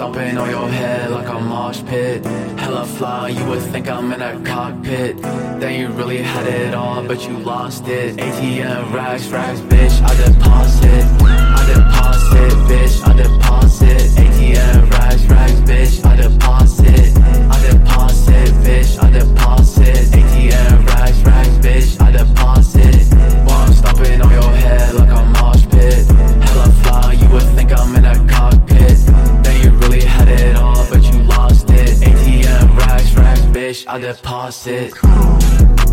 stomping on your head like a mosh pit. Hella fly, you would think I'm in a cockpit. Then you really had it all, but you lost it. ATM racks, bitch, I deposit, bitch, I deposit. ATM racks, bitch, I deposit, bitch, I deposit. ATM racks, bitch, I deposit. While I'm stomping on your head like a mosh pit. Hella fly, you would think I'm in a cockpit. Then you really had it all, but you lost it. ATM racks, bitch, I deposit.